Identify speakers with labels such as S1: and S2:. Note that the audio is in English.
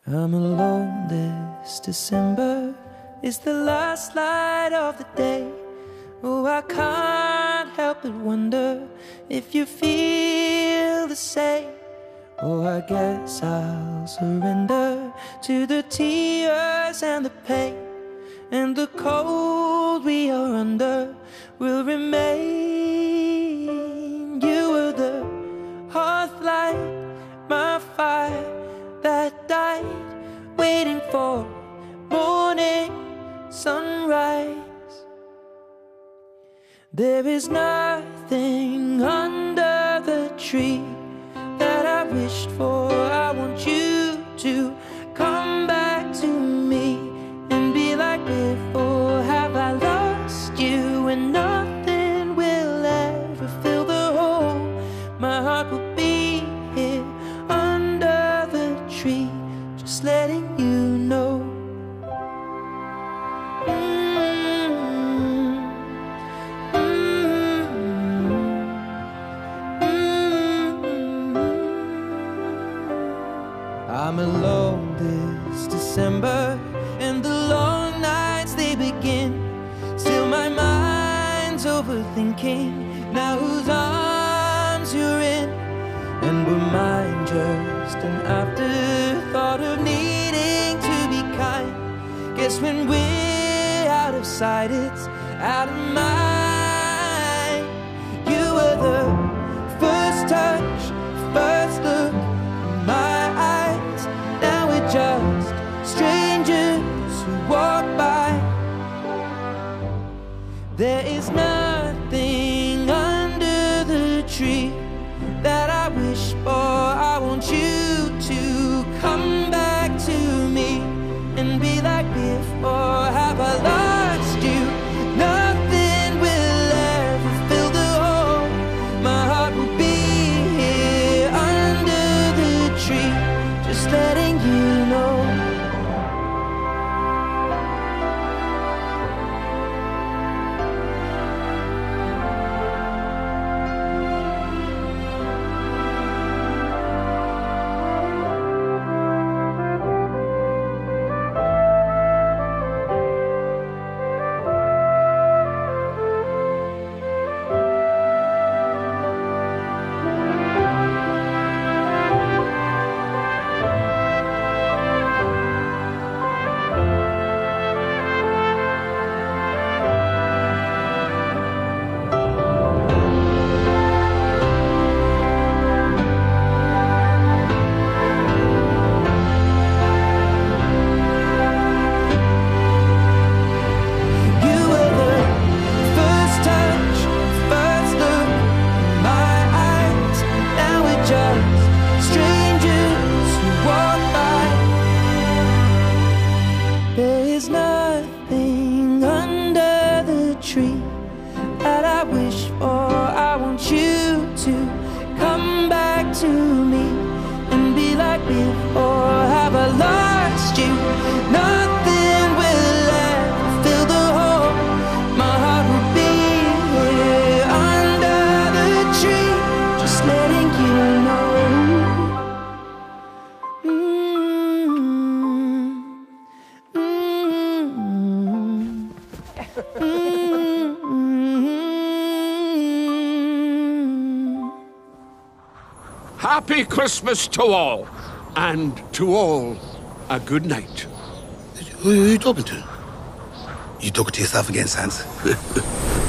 S1: I'm alone this December. It's the last light of the day. Oh, I can't help but wonder if you feel the same. Oh, I guess I'll surrender to the tears and the pain, and the cold we are under will remain. You were the hearth light, my fire that died, waiting for morning sunrise. There is nothing under the tree that I wished for. I want you to come back to me and be like before. Have I lost you and nothing will ever fill the hole? My heart will be here under the tree, just letting you know. I'm alone this December, and the long nights they begin. Still my mind's overthinking now whose arms you're in. And were mine just an afterthought of needing to be kind? Guess when we're out of sight, it's out of mind. You were the first touch, first look in my eyes. Now we're just strangers who walk by. There is nothing under the tree that I wish for. I want you to come back to me and be like before. Have I lost you? Nothing will ever fill the hole. My heart will be here under the tree, just letting you know. There is nothing under the tree that I wish for. I want you to come back to me and be like before. Have I lost you? Nothing will ever fill the hole. My heart will be here under the tree, just letting you know.
S2: Happy Christmas to all, and to all, a good night.
S3: Who are you talking to? You talking to yourself again, Sans?